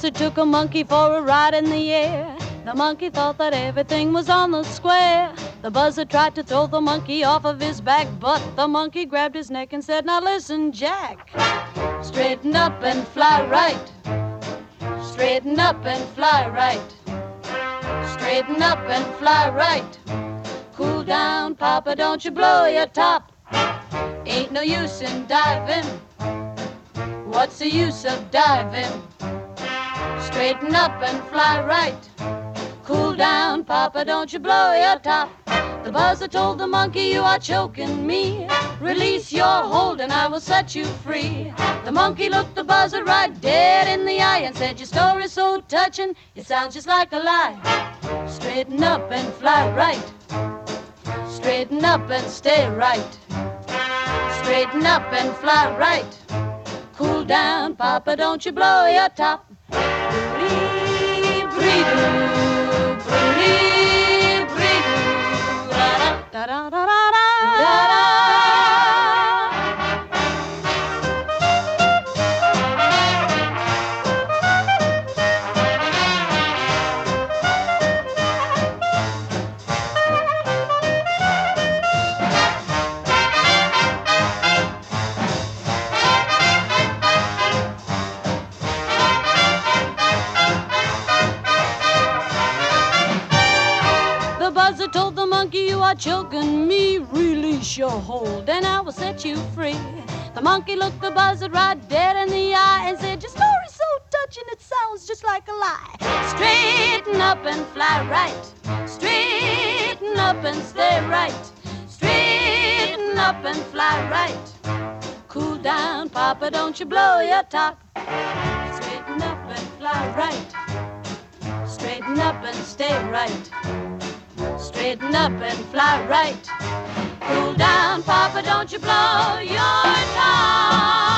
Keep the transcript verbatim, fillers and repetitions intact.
buzzard took a monkey for a ride in the air. The monkey thought that everything was on the square. The buzzard tried to throw the monkey off of his back, but the monkey grabbed his neck and said, "Now listen, Jack, straighten up and fly right. Straighten up and fly right. Straighten up and fly right. Cool down, Papa, don't you blow your top. Ain't no use in diving. What's the use of diving? Straighten up and fly right. Cool down, Papa, don't you blow your top." The buzzard told the monkey, "You are choking me. Release your hold and I will set you free." The monkey looked the buzzard right dead in the eye and said, "Your story's so touching, it sounds just like a lie. Straighten up and fly right. Straighten up and stay right. Straighten up and fly right. Cool down, Papa, don't you blow your top." Bree, bree, doo, bree, bree, doo, da da da da da da da. The buzzard told the monkey, "You are choking me. Release your hold and I will set you free." The monkey looked the buzzard right dead in the eye and said, "Your story's so touching, it sounds just like a lie. Straighten up and fly right. Straighten up and stay right. Straighten up and fly right. Cool down, Papa, don't you blow your top. Straighten up and fly right. Straighten up and stay right. Straighten up and fly right. Cool down, Papa, don't you blow your top."